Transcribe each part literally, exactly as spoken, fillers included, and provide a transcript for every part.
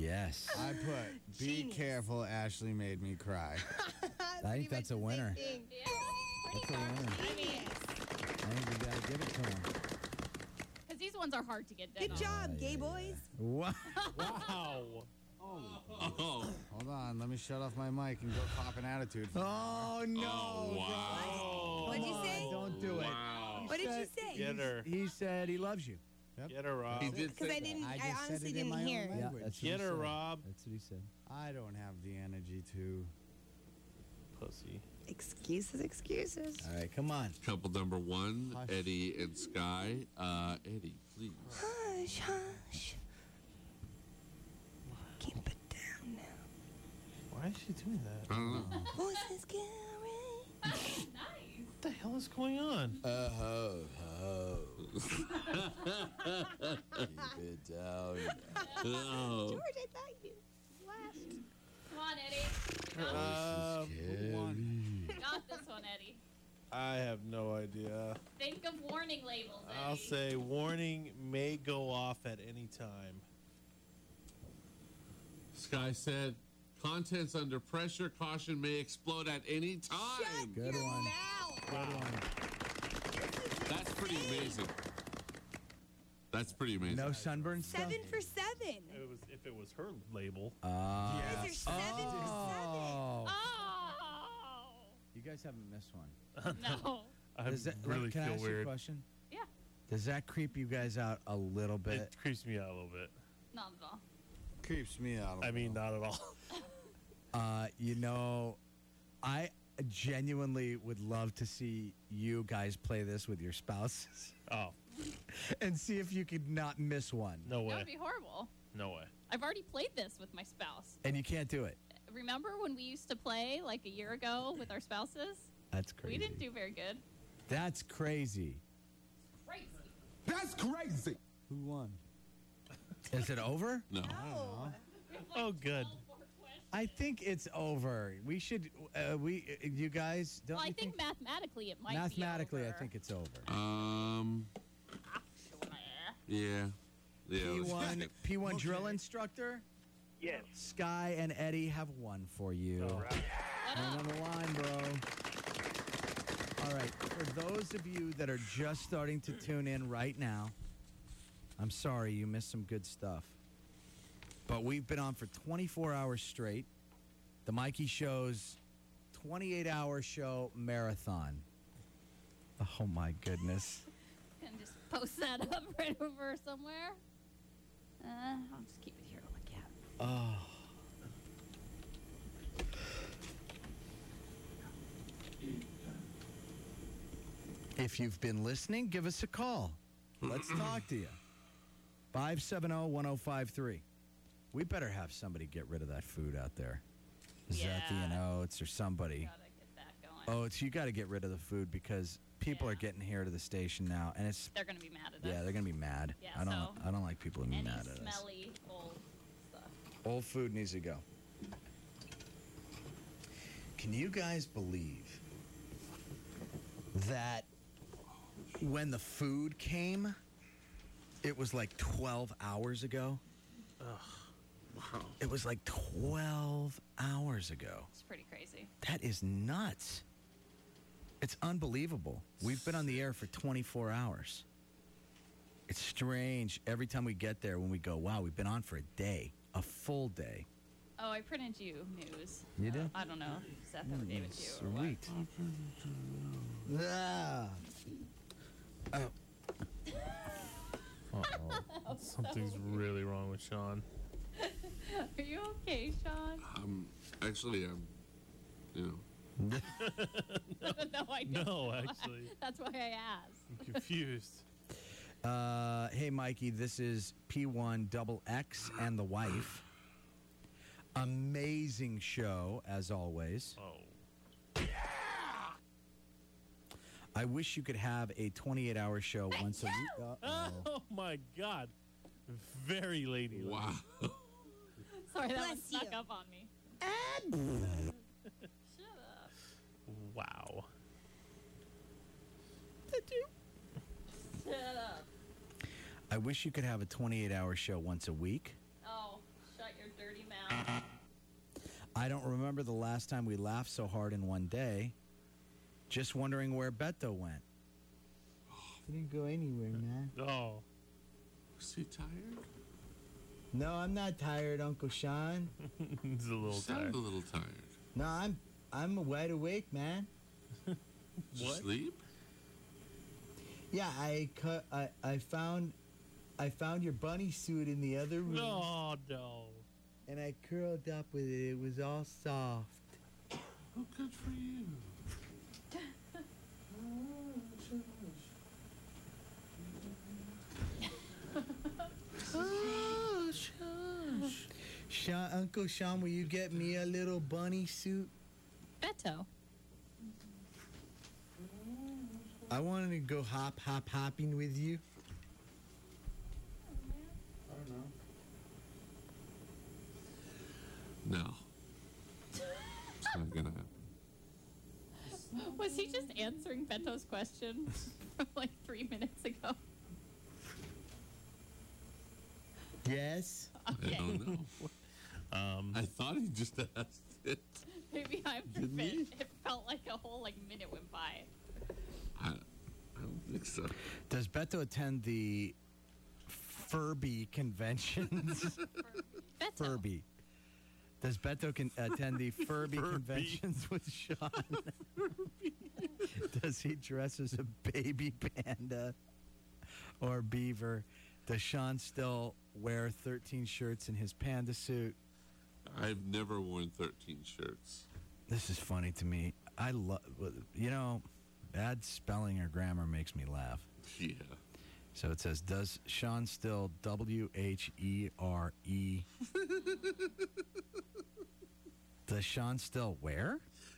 Yes. I put, be Genius. careful, Ashley made me cry. I think that's a winner. Yeah, That's a winner. I mean, I think we got to give it to him. because these ones are hard to get dead Good on. job, gay boys. Wow. Wow. Oh, Hold on, let me shut off my mic and go cop an attitude. Oh, no. oh wow. What'd you say? Don't do it. Wow. What did you say? Get her. He said he loves you. Get her, Rob. He did Because say I that. didn't. I, I just said honestly it in didn't my own hear. language. Yeah, that's what Get he her, said. Rob. That's what he said. I don't have the energy to. Pussy. Excuses, excuses. All right, come on. Couple number one, Hush. Eddie and Sky. Uh, Eddie, please. Hush, hush. Keep it down now. Why is she doing that? I don't know. Voices scary. Nice. What the hell is going on? Uh ho ho. Keep it down. Oh. George, I thought you laughed. Come on, Eddie. You got, Um, Who won? you got this one, Eddie. I have no idea. Think of warning labels, Eddie. I'll say warning may go off at any time. Sky said, contents under pressure, caution may explode at any time. Good one. Now. Good one. That's pretty amazing. That's pretty amazing. No sunburn stuff? Seven for seven. It was if it was her label. Uh, Guys are seven for oh. Oh You guys haven't missed one. no. I Does that, really can I feel ask you a weird. question? Yeah, Does that creep you guys out a little bit? It creeps me out a little bit. not at all. Creeps me out. a I mean, little. not at all. Uh, you know, I genuinely would love to see you guys play this with your spouses Oh, and see if you could not miss one. no That would way. be horrible. No way. I've already played this with my spouse. And you can't do it. Remember when we used to play like a year ago with our spouses? That's crazy. We didn't do very good. That's crazy. Crazy. That's crazy. Who won? Is it over? No. Oh. Oh, good. I think it's over. We should. Uh, we. uh, You guys don't. Well, I you think, mathematically it might mathematically, be I over. think it's over. Um, Actually. yeah. Yeah. P let's one, check it. P one drill instructor. Yes. Sky and Eddie have one for you. All right. Hang on the line, bro. All right. For those of you that are just starting to tune in right now, I'm sorry you missed some good stuff. But we've been on for twenty-four hours straight. The Mikey Show's twenty-eight hour show marathon. Oh, my goodness. Can just post that up right over somewhere. Uh, I'll just keep it here to look at. Oh. If you've been listening, give us a call. Let's talk to you. five seven zero, one zero five three. We better have somebody get rid of that food out there. Zethy and Yeah. Oates or somebody. Gotta get that going. Oates, you got to get rid of the food because people Yeah. are getting here to the station now, and it's They're gonna be mad at us. yeah, they're gonna be mad. Yeah, I don't, so I don't like people to be Any mad at us. smelly old stuff. Old food needs to go. Can you guys believe that when the food came, it was like twelve hours ago? Wow. It was like twelve hours ago. It's pretty crazy. That is nuts. It's unbelievable. We've been on the air for twenty-four hours. It's strange every time we get there when we go, wow, we've been on for a day, a full day. Oh, I printed you news. You did? Uh, I don't know if Seth ever gave it to you or what. Sweet. Ah. Oh. Uh-oh. Something's really wrong with Sean. Are you okay, Sean? Um, actually, I'm, you know, no, I don't. No, actually. That's why I asked. I'm confused. Uh, hey, Mikey, this is P one double X and the wife. Amazing show, as always. Oh. I wish you could have a twenty-eight hour show once a week. Uh-oh. Oh, my God. Very ladylike. wow. Sorry, that one Bless snuck you. up on me. Shut up. Wow. Shut up. I wish you could have a twenty-eight hour show once a week. Oh, shut your dirty mouth. I don't remember the last time we laughed so hard in one day. Just wondering where Beto went. He didn't go anywhere, man. Oh. Was he tired? No, I'm not tired, Uncle Sean. He's a You little sound tired. a little tired. No, I'm I'm wide awake, man. Did you What? sleep? Yeah, I cut. I, I found I found your bunny suit in the other room, No, no. and I curled up with it. It was all soft. Oh, good for you. Oh, shush. Sean, Uncle Sean, will you get me a little bunny suit? Beto. I wanted to go hop, hop, hopping with you. I don't know. No. It's not gonna happen. Was he just answering Beto's question from like three minutes ago? Yes. Okay. I don't know. Um, I thought he just asked it. Maybe I Didn't forget. he? It felt like a whole like minute went by. I, I don't think so. Does Beto attend the Furby conventions? Beto. Furby. Does Beto can attend the Furby, Furby. conventions with Sean? Does he dress as a baby panda or beaver? Does Sean still wear thirteen shirts in his panda suit? I've never worn thirteen shirts. This is funny to me. I love, you know, bad spelling or grammar makes me laugh. Yeah. So it says, does Sean still W H E R E? Does Sean still wear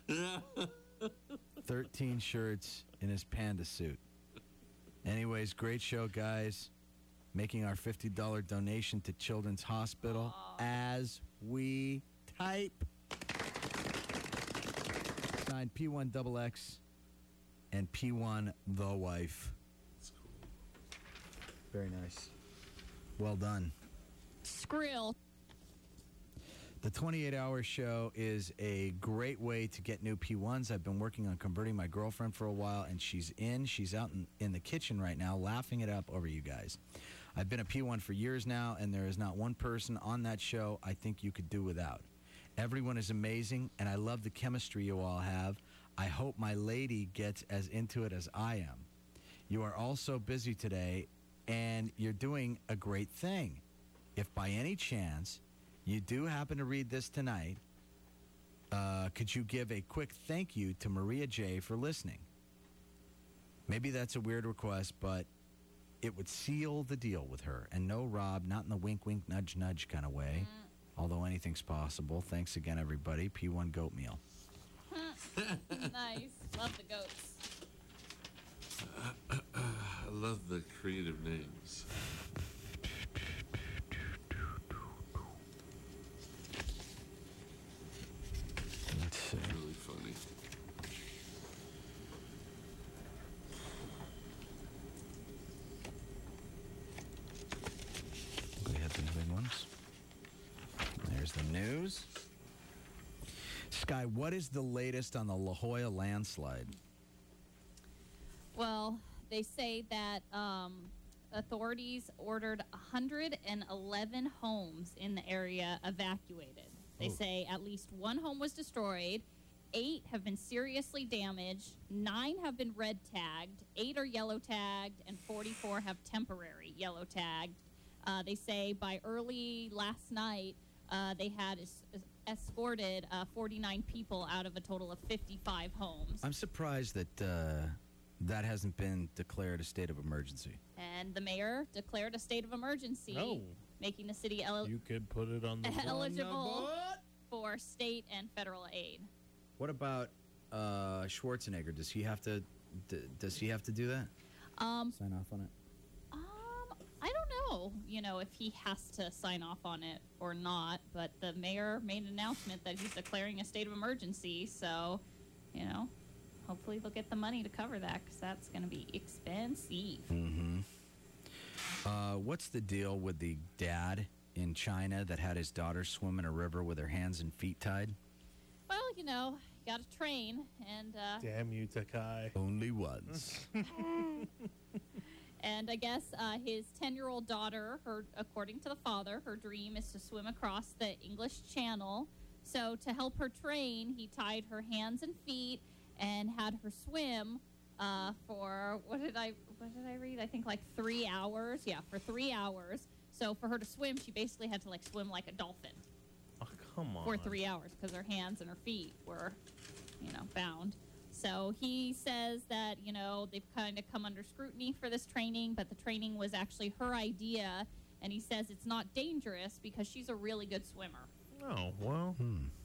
thirteen shirts in his panda suit? Anyways, great show, guys. Making our fifty dollars donation to Children's Hospital as we type. Signed P one X X and P one The Wife. That's cool. Very nice. Well done. Skrill. The twenty-eight hour show is a great way to get new P ones. I've been working on converting my girlfriend for a while, and she's in. She's out in, in the kitchen right now, laughing it up over you guys. I've been a P one for years now, and there is not one person on that show I think you could do without. Everyone is amazing, and I love the chemistry you all have. I hope my lady gets as into it as I am. You are all so busy today, and you're doing a great thing. If by any chance you do happen to read this tonight, uh, could you give a quick thank you to Maria J. for listening? Maybe that's a weird request, but it would seal the deal with her. And no, Rob, not in the wink, wink, nudge, nudge kind of way. Although anything's possible. Thanks again, everybody. P one Goat Meal. Nice. Love the goats. I love the creative names. Let's see. Really funny. We hit the big ones. There's the news. Sky, what is the latest on the La Jolla landslide? Well, they say that um, authorities ordered one hundred eleven homes in the area evacuated. They Oh. say at least one home was destroyed, eight have been seriously damaged, nine have been red tagged, eight are yellow tagged, and forty-four have temporary yellow tagged. Uh, they say by early last night, uh, they had es- es- escorted uh, forty-nine people out of a total of fifty-five homes. I'm surprised that uh, that hasn't been declared a state of emergency. And the mayor declared a state of emergency, No. making the city el- You could put it on the board. eligible for state and federal aid. What about uh, Schwarzenegger? Does he have to? D- does he have to do that? Um, Sign off on it. um, I don't know, you know, if he has to sign off on it or not, but the mayor made an announcement that he's declaring a state of emergency, so, you know, hopefully they'll get the money to cover that, because that's going to be expensive. Mm-hmm. Uh, what's the deal with the dad in China that had his daughter swim in a river with her hands and feet tied? Well, you know, you got to train, and uh, Damn you, Takai. Only once. and I guess uh, his ten-year-old daughter, her according to the father, her dream is to swim across the English Channel. So to help her train, he tied her hands and feet and had her swim uh, for what did I what did I read? I think like three hours. Yeah, for three hours. So for her to swim, she basically had to like swim like a dolphin Oh, come on. for three hours because her hands and her feet were, you know, bound. So he says that, you know, they've kind of come under scrutiny for this training, but the training was actually her idea. And he says it's not dangerous because she's a really good swimmer. Oh, well,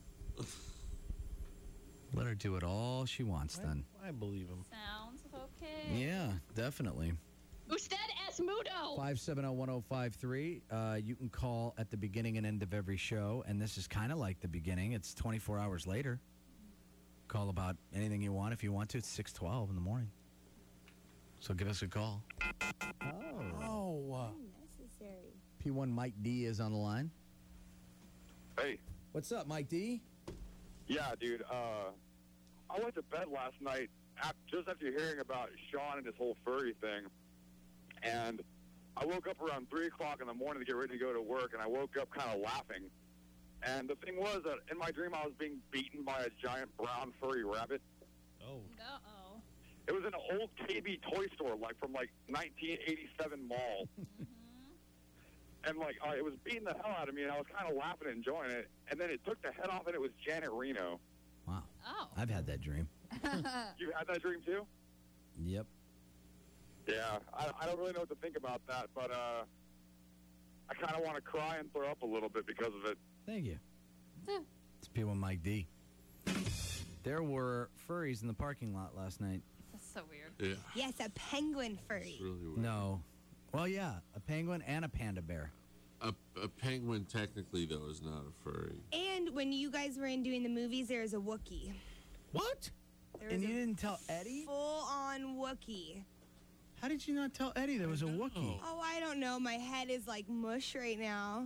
Let her do it all she wants then. I, I believe him. Sounds okay. Yeah, definitely. Usted es mudo. five seven zero, one zero five three. Uh, you can call at the beginning and end of every show, and this is kind of like the beginning. It's twenty-four hours later. Call about anything you want if you want to. It's six twelve in the morning. So give us a call. Oh, uh, Necessary. P one Mike D is on the line. Hey, What's up, Mike D? yeah, dude. Uh, I went to bed last night af- just after hearing about Sean and his whole furry thing, and I woke up around three o'clock in the morning to get ready to go to work, and I woke up kind of laughing. And the thing was that in my dream I was being beaten by a giant brown furry rabbit. oh. Uh-oh. It was in an old K B toy store, like from like nineteen eighty-seven mall. And like uh, it was beating the hell out of me, and I was kind of laughing and enjoying it. And then it took the head off, and it was Janet Reno. Wow. Oh. I've had that dream. You had that dream too? Yep. Yeah, I, I don't really know what to think about that, but uh, I kind of want to cry and throw up a little bit because of it. Thank you. It's P one Mike D. There were furries in the parking lot last night. That's so weird. Yeah. Yes, a penguin furry. It's really weird. No. Well, yeah, a penguin and a panda bear. A, a penguin, technically, though, is not a furry. And when you guys were in doing the movies, there was a Wookiee. What? There And was you a didn't tell Eddie? full-on Wookiee. How did you not tell Eddie there was a Wookiee? Oh, I don't know. My head is like mush right now.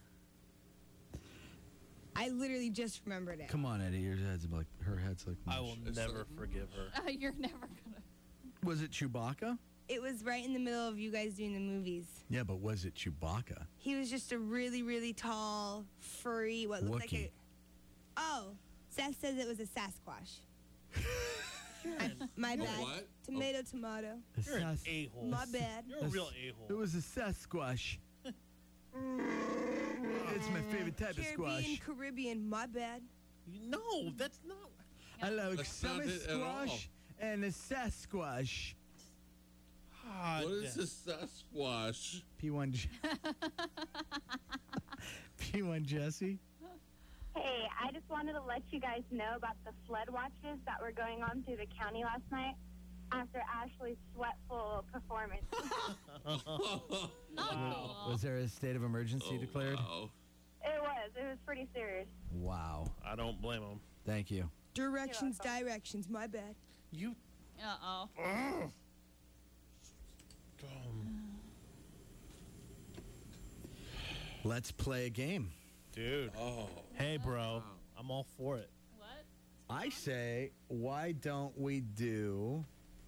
I literally just remembered it. Come on, Eddie. Your head's like her head's like. I will It's never like- forgive her. Uh, you're never gonna. Was it Chewbacca? It was right in the middle of you guys doing the movies. Yeah, but was it Chewbacca? He was just a really, really tall, furry, what looked like Wookiee. a... Oh, Seth says it was a Sasquatch. I, my A bad. what? Tomato, tomato. You're an a-hole. My bad. You're a real a-hole. was a Sasquatch. It's my favorite type Caribbean, Caribbean, my bad. No, that's not. I like That's not it at all. and a Sasquatch. Ah, What is yeah. a Sasquatch? P one. J- P one Jesse. Hey, I just wanted to let you guys know about the flood watches that were going on through the county last night after Ashley's sweatful performance. Not cool. Was there a state of emergency Oh, declared? wow. It was. It was pretty serious. Wow. I don't blame him. Thank you. Directions, directions, my bad. You. Uh-oh. Um, Let's play a game. dude. Oh. Hey, bro. I'm all for it. What? I say, why don't we do?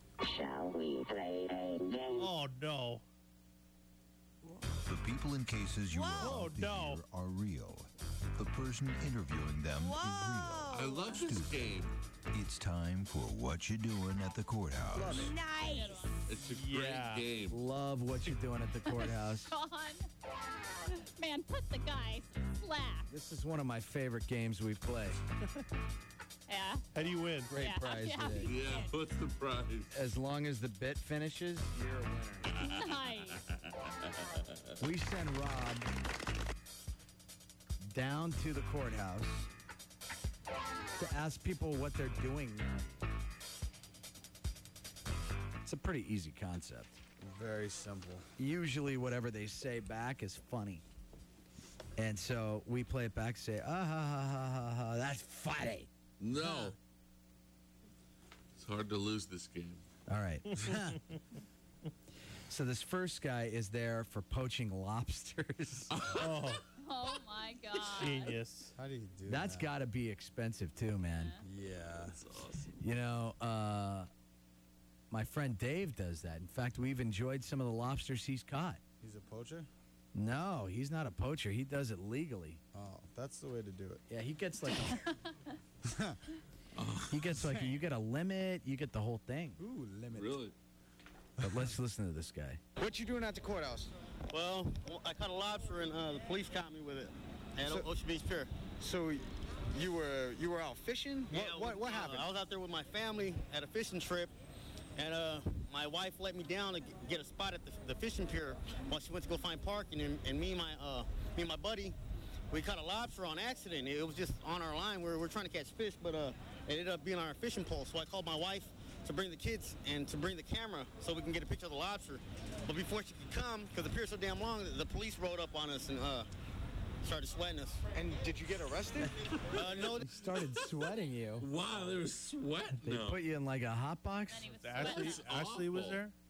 Oh, no. The people in cases you Whoa. are about to Oh, no. hear are real. The person interviewing them is I real. love this game. It's time for What You Doing at the Courthouse. Nice. It's a great Yeah. game. Love what you're doing at the courthouse. Sean. Man, put the guy slack. This is one of my favorite games we play. Yeah. How do you win? Great Yeah, prize yeah. today. Yeah, what's the prize? As long as the bit finishes, you're a winner. Nice. We send Rob down to the courthouse to ask people what they're doing there. It's a pretty easy concept. Very simple. Usually whatever they say back is funny. And so we play it back, say, ah, ha, ha, ha, ha, ha, that's funny. No. It's hard to lose this game. All right. So this first guy is there for poaching lobsters. Oh, Oh my god. genius. How do you do That's that? got to be expensive too, man. Yeah. That's awesome. You know, uh, my friend Dave does that. In fact, we've enjoyed some of the lobsters he's caught. He's a poacher? No, he's not a poacher. He does it legally. Oh, that's the way to do it. Yeah, he gets like a, he gets like you get a limit, you get the whole thing. Ooh, limit. Really? But let's listen to this guy. What you doing at the courthouse? Well, I caught a lobster and uh, the police caught me with it at So- Ocean Beach Pier. So you were you were out fishing? What Yeah, what, what uh, happened? I was out there with my family at a fishing trip, and uh, my wife let me down to g- get a spot at the, the fishing pier while she went to go find parking, and, and me and my uh, me and my buddy, we caught a lobster on accident. It was just on our line. We were, we were trying to catch fish, but uh, it ended up being on our fishing pole. So I called my wife to bring the kids and to bring the camera so we can get a picture of the lobster. But before she could come, because the pier's so damn long, the, the police rode up on us and uh, started sweating us. And did you get arrested? Uh, no, He started sweating you. Wow, there was sweat. They No. put you in like a hot box. And he was Ashley, sweating. Ashley was awful. there?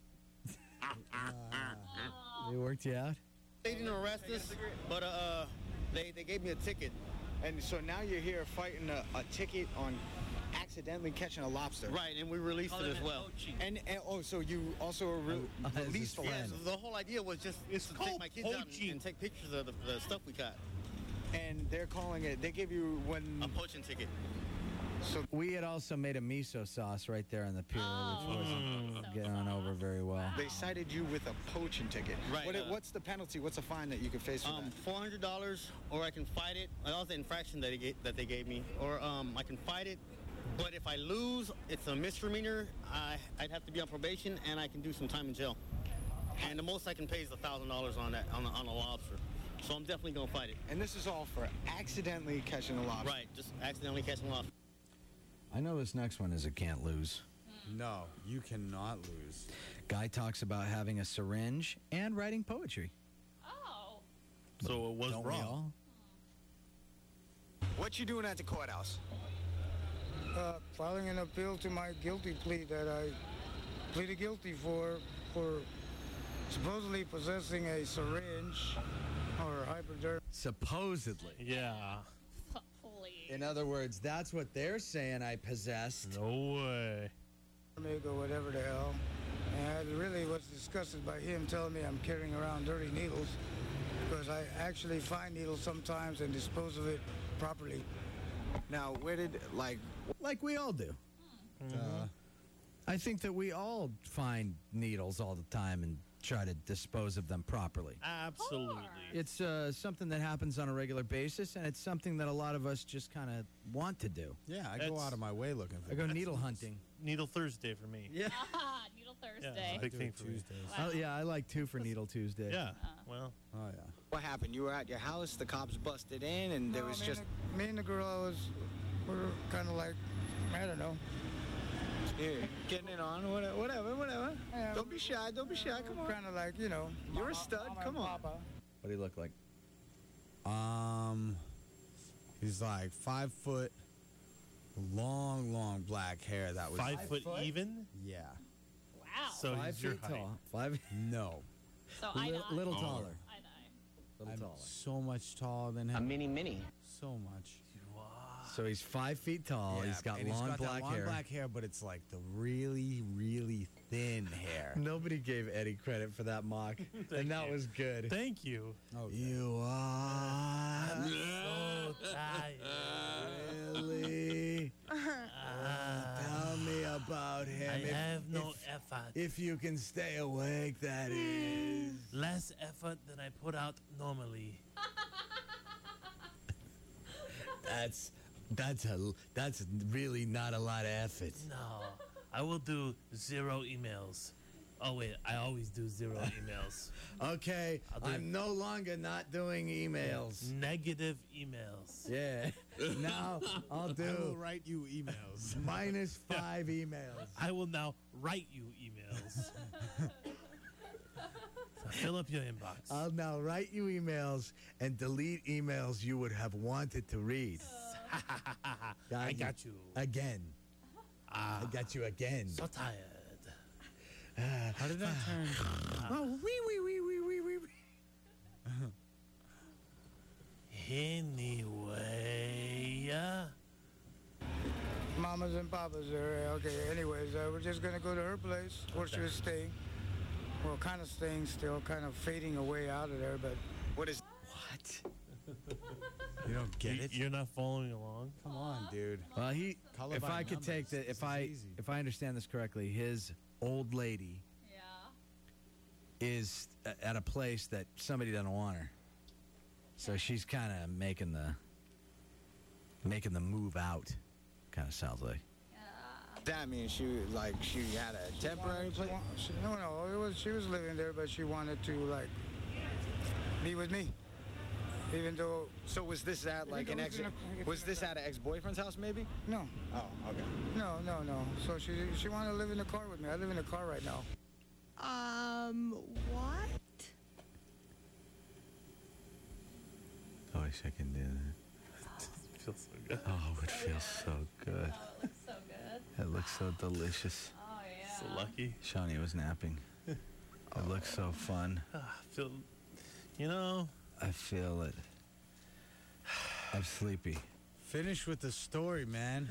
They worked you out. they didn't arrest us, but uh, they, they gave me a ticket. And so now you're here fighting a, a ticket on accidentally catching a lobster. Right, and we released it as well. And, and oh, so you also re- Uh, as released the his Yeah, friend. lobster. so the whole idea was just It's to take called my kids out and, poaching. and take pictures of the, the stuff we caught. And they're calling it. They give you when. A poaching ticket. So We had also made a miso sauce right there on the pier, Oh, which wasn't miso getting on over very well. they cited you with a poaching ticket. Right, What, uh, what's the penalty? What's the fine that you could face for Um, that? four hundred dollars, or I can fight it. That was the infraction that they gave, that they gave me. Or um, I can fight it, but if I lose, it's a misdemeanor. I, I'd have to be on probation, and I can do some time in jail. And the most I can pay is a thousand dollars on that on, a- on a lobster. So I'm definitely gonna fight it. And this is all for accidentally catching a lobster. Right, just accidentally catching a lobster. I know this next one is a can't lose. No, you cannot lose. Guy talks about having a syringe and writing poetry. Oh. So it was Don't we wrong. all? What you doing at the courthouse? uh, filing an appeal to my guilty plea that I pleaded guilty for for supposedly possessing a syringe or hypodermic. Supposedly. Yeah. Please. In other words, that's what they're saying I possessed. No way. or whatever the hell. And I really was disgusted by him telling me I'm carrying around dirty needles because I actually find needles sometimes and dispose of it properly. Now, where did, like... Like we all do. Uh, I think that we all find needles all the time and try to dispose of them properly. Absolutely. It's uh, something that happens on a regular basis, and it's something that a lot of us just kind of want to do. yeah, I go That's- out of my way looking for I go that. needle hunting. Needle Thursday for me. Yeah. Ah, Needle Thursday. Yeah, I big do thing it for me. Tuesdays. Oh, yeah, I like two for Needle Tuesday. Yeah. Well, Oh, yeah. What happened? You were at your house, the cops busted in, and there No, was me just... And the, me and the girl I was, we were kind of like, I don't know. Yeah, getting it on, whatever, whatever, whatever. Yeah, Don't be shy, don't be shy, come on. Kind of like, you know. You're a mama- stud, mama come and on. Papa. What do you look like? Um, he's like five foot, long, long black hair. That was five, foot, foot? even. Yeah. Wow. So Five he's your feet height. tall. Five. No, so I Li- little Oh. taller. I know. Little I'm taller. so much taller than him. A mini mini. So much. So he's five feet tall. Yeah, he's got and long he's got black that long hair. black hair, but it's like the really, really thin hair. Nobody gave Eddie credit for that mock, and that you. was good. Thank you. Okay. You are So tired. really. Tell me about him. I If- have no if, effort. if you can stay awake, that is. Less effort than I put out normally. That's that's a that's really not a lot of effort. No, I will do zero emails. Oh wait, I always do zero emails. Okay, I'll do- I'm no longer not doing emails. Negative emails. Yeah. Now I'll I will do write you emails. minus five emails. I will now write you emails. So fill up your inbox. I'll now write you emails and delete emails you would have wanted to read. I got you. Again. Ah, I got you again. so tired. How did that turn? Oh, wee, wee, wee, wee, wee, wee. Anyway, yeah. Mamas and papas there. Okay, anyways, uh, we're just going to go to her place where she was staying. Well, kind of staying still, kind of fading away out of there, but what is... What? You don't get You- it? You're not following along? Come on, dude. Well, he. Color If by I could take numbers. the, if This I, is easy. if I understand this correctly, his old lady Yeah. is a- at a place that somebody doesn't want her. So she's kind of making the, making the move out. Kind of sounds like. That means she like she had a temporary She place. wa- she- no, no, it was she was living there, but she wanted to like be with me, even though. So was this at like Even an though ex? it's in a- it's Was in a this car. at an ex-boyfriend's house maybe? No, Oh, okay. no, no, no. So she she wanted to live in the car with me. I live in the car right now. Um, what? I wish I could do that. Feels so good. Oh, it feels so good. Oh, it looks so good. It looks so delicious. Oh, yeah. So lucky. Shawnee was napping. It looks so fun. Ah, feel, you know, I feel it. I'm sleepy. Finish with the story, man.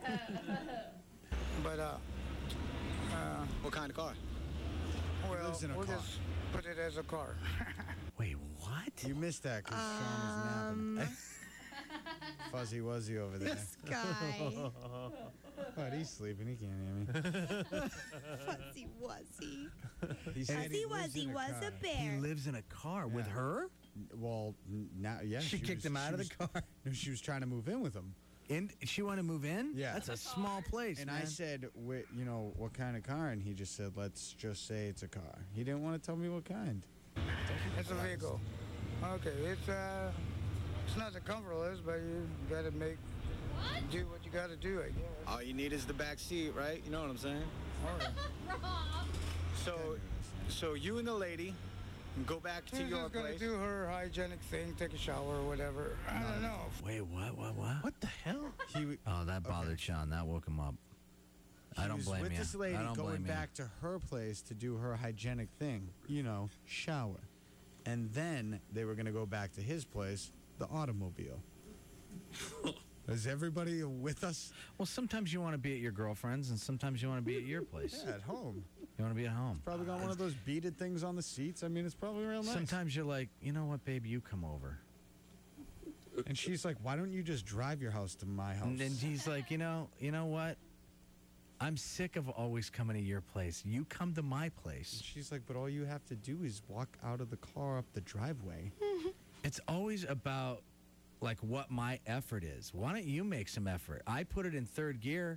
But uh, uh, What kind of car? well, lives in a we'll car. just put it as a car. Wait, what? You missed that because Sean was Um, napping. Fuzzy Wuzzy over there. this guy. But he's sleeping. He can't hear me. Fuzzy Wuzzy. He said Fuzzy he lives Wuzzy in a was car. a He bear. lives in a car with Yeah. her? Well, n- now, yeah. She kicked was- him out she of the was- car? No, she was trying to move in with him. And she wanted to move in? Yeah. That's a small place, And man. I said, "Wait, you know, what kind of car?" And he just said, "Let's just say it's a car." He didn't want to tell me what kind. It's a vehicle. Okay, it's uh, it's not the comfortless, but you gotta make do what you gotta do. I guess. All you need is the back seat, right? You know what I'm saying? All right. Rob. So, so you and the lady go back to She's your just gonna place. do her hygienic thing, take a shower or whatever. I don't know. Wait, what, what, what? what the hell? He, w- Oh, that bothered Sean. That woke him up. I he don't was blame with you. this lady I don't going blame back to her place to do her hygienic thing. You know, shower. And then they were going to go back to his place, the automobile. Is everybody with us? you. Well, sometimes you want to be at your girlfriend's, and sometimes you want to be at your place. Yeah, at home. You want to be at home. Probably got one of those beaded things on the seats. I mean, it's probably real nice. Sometimes you're like, you know what, babe, you come over. And she's like, "Why don't you just drive your house to my house?" And then he's like, you know, you know what? I'm sick of always coming to your place. You come to my And place. she's like, "But all you have to do is walk out of the car up the driveway." It's always about like what my effort is. Why don't you make some effort? I put it in third gear.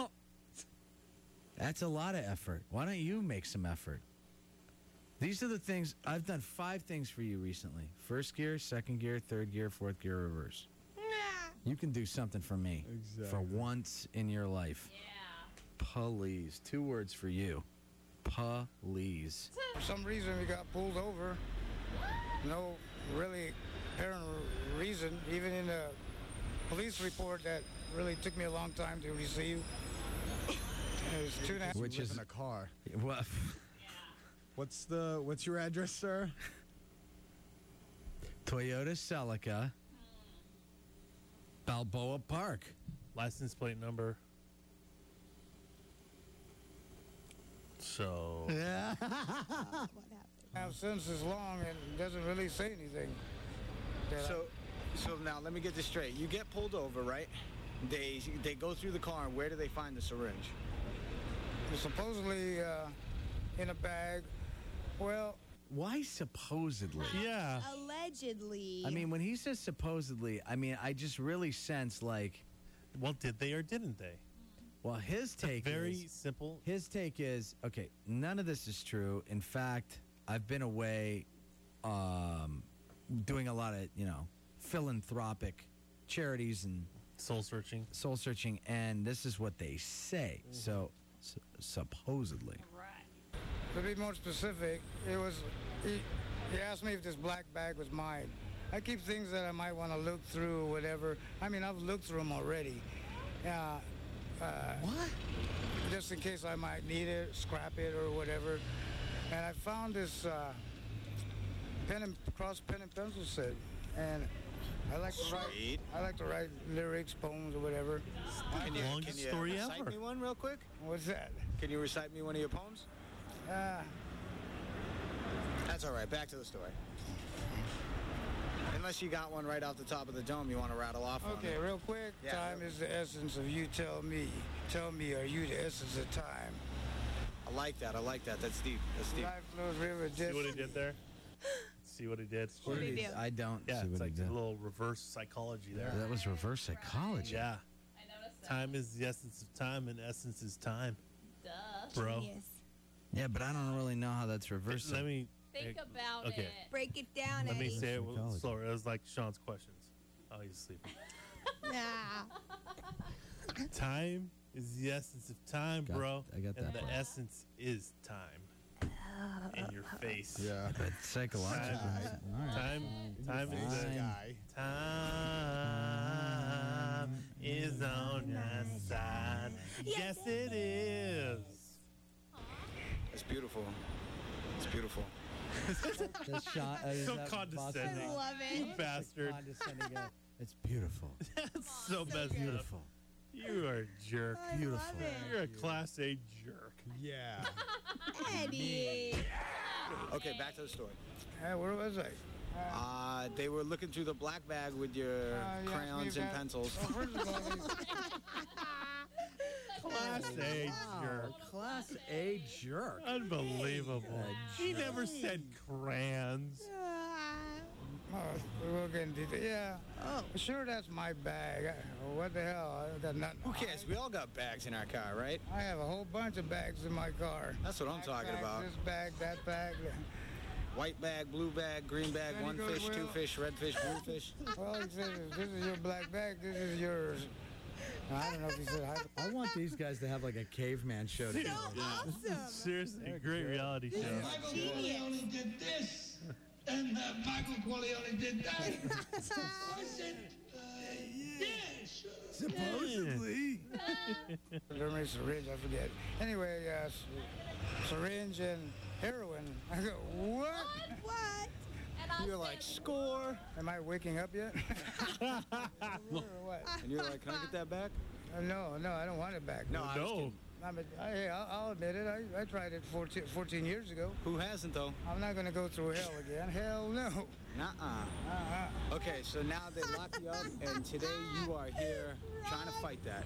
That's a lot of effort. Why don't you make some effort? These are the things I've done five things for you recently. First gear, second gear, third gear, fourth gear, reverse. You can do something for me for Exactly. once in your life. Yeah. Please. Two words for you. Please. For some reason, we got pulled over. No really apparent reason, even in the police report that really took me a long time to receive. It was two and a half. Which You live is in a car. well, What's the What's your address, sir? Toyota Celica, Balboa Park. License plate number. So, Half since is long and doesn't really say anything. That I- So, so now let me get this straight. You get pulled over, right? They they go through the car, and where do they find the syringe? supposedly uh, in a bag. Well, Why supposedly? yeah. Allegedly. I mean, when he says supposedly, I mean, I just really sense like, Well, did they or didn't they? well, his take Very is, simple. his take is, okay, none of this is true. In fact, I've been away um, doing a lot of, you know, philanthropic charities and Soul searching. soul searching, and this is what they say. So, su- supposedly. Right. to be more specific, it was, he, he asked me if this black bag was mine. I keep things that I might want to look through or whatever. I mean, I've looked through them already. Uh, Uh, what? Just in case I might need it, scrap it, or whatever. And I found this uh, pen and cross pen and pencil set, and I like to write. Sweet. I like to write lyrics, poems, or whatever. Can you, Longest can you story recite ever. me one real quick? What's that? Can you recite me one of your poems? Uh, That's all right. Back to the story. Unless you got one right off the top of the dome you want to rattle off on okay, it. real quick. Yeah. Time is the essence of you. Tell me. Tell me, are you the essence of time? I like that. I like that. That's deep. That's deep. Life flows river See what he distance. did there? See what he did? What did he do? I don't Yeah, see it's what like he a did. little reverse psychology there. That was reverse psychology. Yeah. I noticed that. Time is the essence of time, and essence is time, Duh. bro. Genius. Yeah, but I don't really know how that's reversed. Let me Think eh, about okay. it. Break it down, let me Eddie. say it w- Psychology. slower. It was like Sean's questions. Oh, he's sleeping. Nah. Time is the essence of time, Got- bro. I got and that the part. essence is time. In your face. Yeah. But psychological. Time, All right. time, time is the Guy. time is on your side. Yes, it is. It's beautiful. It's beautiful. That's Sean, uh, is So that condescending. I love You it. bastard. Condescending guy. It's beautiful. That's so messed up. Beautiful. You are a jerk. I Beautiful. love it. You're a class A jerk. Yeah. Eddie. Okay, back to the story. Uh, where was I? Uh, they were looking through the black bag with your Uh, you asked me crayons and about- pencils. Oh, first of all, Class A jerk. Class A jerk. Unbelievable. A He never said crayons. oh, we'll get into it. Yeah. Oh, sure, that's my bag. I, what the hell? I got nothing. Who cares? We all got bags in our car, right? I have a whole bunch of bags in my car. That's what I'm Backpack, talking about. This bag, that bag. White bag, blue bag, green bag, Then he one goes, fish, two well- fish, red fish, blue fish. Well, he says, this is your black bag, this is yours. I don't know if he said hi. I want these guys to have like a caveman show together. Awesome. Seriously, great reality show. Michael Corleone did this, and uh, Michael Corleone did that. so I said, uh, yes. Supposedly. There may syringe, I forget. Anyway, uh, s- syringe and heroin. I go, what? What? And I'll You're say- like, score. Am I waking up yet? or what? And you're like, can I get that back? Uh, no, no, I don't want it back. No, I was No. kidding. I'm a, I, hey, I'll, I'll admit it. I, I tried it fourteen, fourteen years ago. Who hasn't, though? I'm not going to go through hell again. Hell no. Nuh-uh. Uh-uh. Okay, so now they lock you up, and today you are here trying to fight that.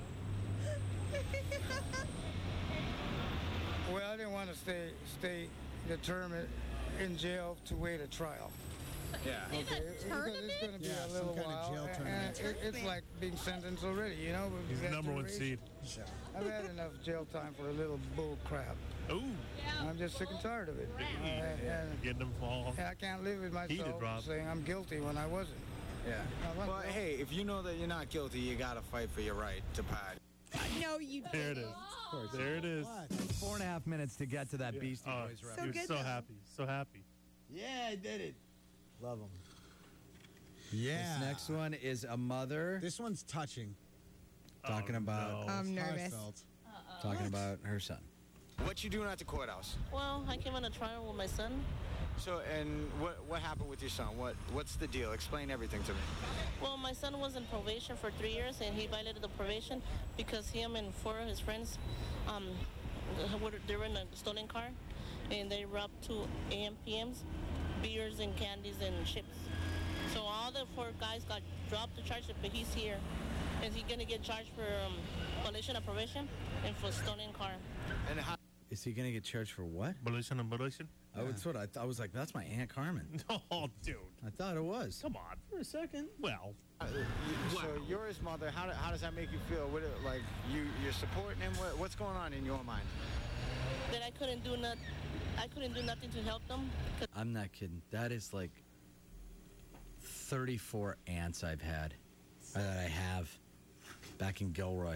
Well, I didn't want to stay stay the term in- in jail to wait a trial. Yeah. Okay, because tournament? it's going to be Yeah, a some little kind of while, jail and- tournament. and it, it's like being sentenced already, you know. He's the That number one duration. seed. I've had enough jail time for a little bull crap. Ooh. I'm just sick and tired of it. Uh, and, Getting them all. and I can't live with Heated, myself Rob. saying I'm guilty when I wasn't. Yeah. Now, Well, what- hey, if you know that you're not guilty, you gotta fight for your right to party. No, you There it didn't. is. There it is. Four and a half minutes to get to that Beastie Oh, Boys So reference. you're good, so though. happy. So happy. Yeah, I did it. Love them. Yeah. This next one is a mother This one's touching. talking Oh, about no. I'm How I nervous. felt. talking about her son. What you doing at the courthouse? Well, I came on a trial with my son. So, and what what happened with your son? What what's the deal? Explain everything to me. Well, my son was in probation for three years, and he violated the probation because him and four of his friends, um, were- they were in a stolen car, and they robbed two A M P Ms, beers and candies and chips. So all the four guys got dropped the charge, but he's here. Is he gonna get charged for um, violation of probation and for stolen car? And how? Is he gonna get charged for what? Abolition, abolition. I was what I, th- I was like, that's my Aunt Carmen. Oh, dude. I thought it was. Come on. For a second. Well, Uh, you- So you're his mother. How, do, how does that make you feel? What, it- like you you're supporting him? What, what's going on in your mind? That I couldn't do not, I couldn't do nothing to help them. 'cause I'm not kidding. That is like thirty-four aunts I've had uh, that I have back in Gilroy.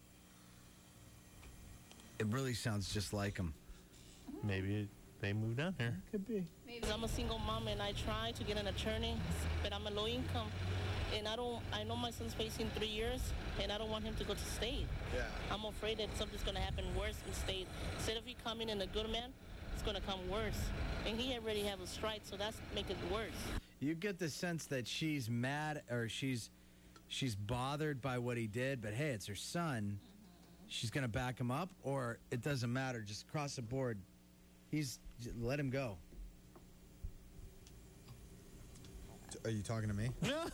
It really sounds just like them. maybe they moved down here. Could be. I'm a single mom and I try to get an attorney, but I'm a low income. And I don't, I know my son's facing three years, and I don't want him to go to state. Yeah. I'm afraid that something's going to happen worse in state. Instead of he coming in a good man, it's going to come worse. And he already have a strike, so that's make it worse. You get the sense that she's mad or she's she's bothered by what he did, but hey, it's her son. She's going to back him up, or it doesn't matter. Just across the board, he's let him go. Are you talking to me?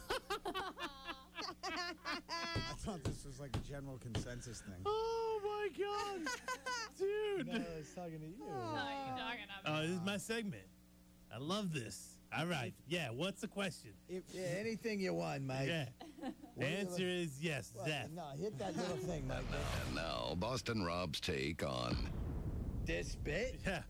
I thought this was like a general consensus thing. Oh my God, dude! No, I was talking to you. No, you're talking about. Oh, this is my segment. I love this. All right, yeah. What's the question? If, yeah, anything you want, Mike. Yeah. The answer is yes, Well, Zeph. no, hit that little thing, Mike. And now, Boston Rob's take on This bit? Yeah.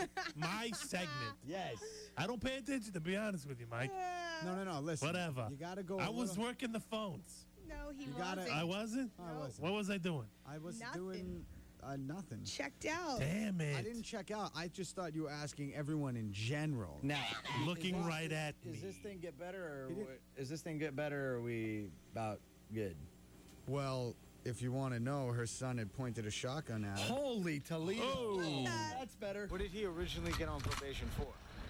My segment. Yes. I don't pay attention, to be honest with you, Mike. No, no, no. Listen. Whatever. You gotta go. I a was little- working the phones. No, he You wasn't. gotta- I wasn't? I wasn't. What was I doing? I was Nothing. doing uh, nothing. Checked out. Damn it. I didn't check out. I just thought you were asking everyone in general. Now, Looking is- right at Does me. this thing get better, or He did- w- is this thing get better, or are we about good? Well, if you want to know, her son had pointed a shotgun at her. Holy Toledo! Oh. That's better. What did he originally get on probation for?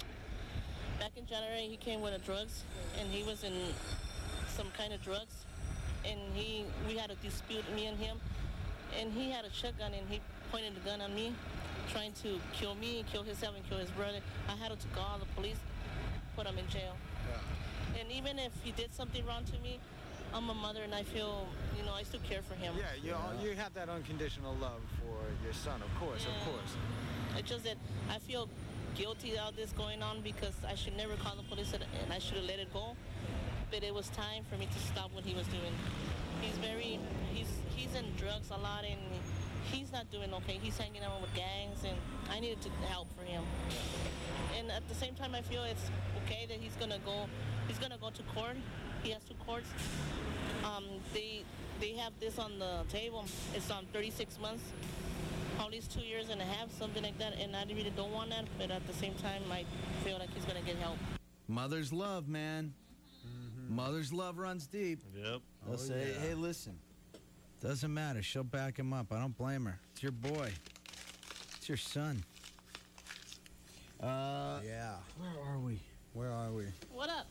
Back in January, he came with the drugs, and he was in some kind of drugs, and he we had a dispute, me and him, and he had a shotgun, and he pointed the gun at me, trying to kill me, kill himself, and kill his brother. I had to call the police, put him in jail. Yeah. And even if he did something wrong to me, I'm a mother, and I feel, you know, I still care for him. Yeah, you you have that unconditional love for your son, of course, Yeah. of course. It's just that I feel guilty about this going on because I should never call the police and and I should have let it go. But it was time for me to stop what he was doing. He's very, he's he's in drugs a lot and he's not doing okay. He's hanging out with gangs and I needed to help for him. And at the same time, I feel it's okay that he's gonna go, he's gonna go to court. He has two courts. Um, they they have this on the table. It's on thirty-six months. Probably two years and a half, something like that, and I really don't want that, but at the same time, I feel like he's going to get help. Mother's love, man. Mother's love runs deep. Yep. They'll Oh, say, yeah. hey, listen, doesn't matter. She'll back him up. I don't blame her. It's your boy. It's your son. Uh, Yeah. where are we? Where are we? What up?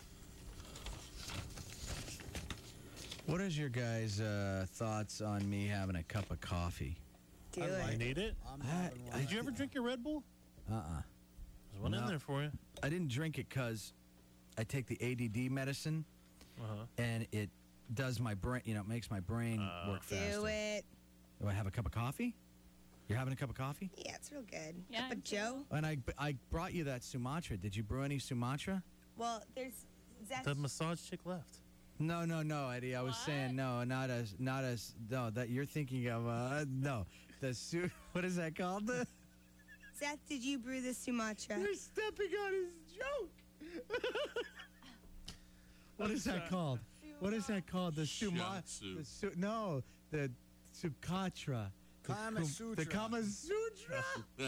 What is your guys' uh, thoughts on me having a cup of coffee? Do I it. like You need it? I'm I- having one. Did you ever drink your Red Bull? Uh-uh. There's one in No. there for you. I didn't drink it because I take the A D D medicine, Uh-huh. and it does my brain, you know, it makes my brain Uh, work faster. Do it. Do I have a cup of coffee? You're having a cup of coffee? Yeah, it's real good. Yeah, Cup of I'm Joe. And I, I brought you that Sumatra. Did you brew any Sumatra? Well, there's Zest. The massage chick left. No, no, no, Eddie. I was saying no, not as, not as, no. That you're thinking of, uh, no, the su. What is that called? The Seth, did you brew the Sumatra? you're stepping on his joke. What is that called? What is that called? The Sumatra. Shiatsu. The su- no, the Sukatra. The Kama Kum- Sutra. The Kama Sutra.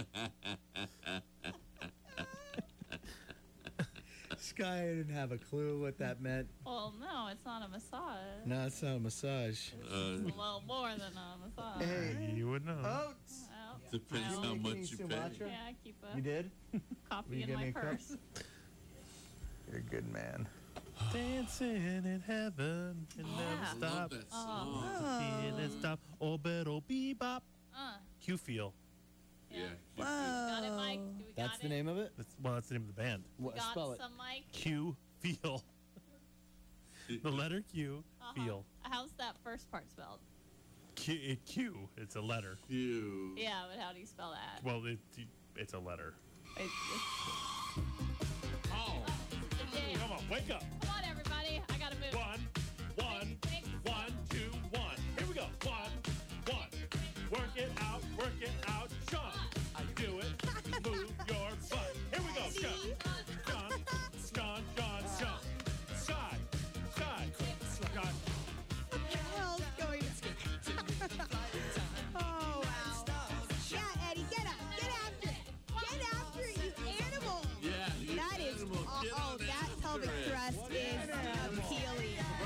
Sky didn't have a clue what that meant. Well, no, it's not a massage. No, it's not a massage. It's a little more than a massage. Hey, You would know. oats. Well, Depends well, how Making much you pay. Sumatra? Yeah, I keep a You did? coffee you in give me my a cup? purse. You're a good man. Dancing in heaven and Yeah. never I stop. love that song. Oh. Feel it stop. Oh, better bebop. Uh, Q feel. Yeah. Whoa. got it, Mike? Do we That's got the it? name of it? That's, well, that's the name of the band. What, Got spell it. some, Mike? Q feel. The letter Q Uh-huh. feel. How's that first part spelled? Q, it, Q. It's a letter. You. Yeah, but how do you spell that? Well, it, it's a letter. It's, it's, Oh. it's a jam. Come on, wake up. Come on, everybody. I gotta move. One, one, one, two, one. Here we go. One, one. Work it out, work it out. Sean, do it. Move your butt. Here we go. Sean, Sean, Sean, Sean, Sean. Side, side, side. What the hell's going on? Oh, wow. Yeah, Eddie, get up. Get after it. Get after it, you animal. Yeah. you That is, animal. oh, Get oh, on that after pelvic it. thrust is appealing.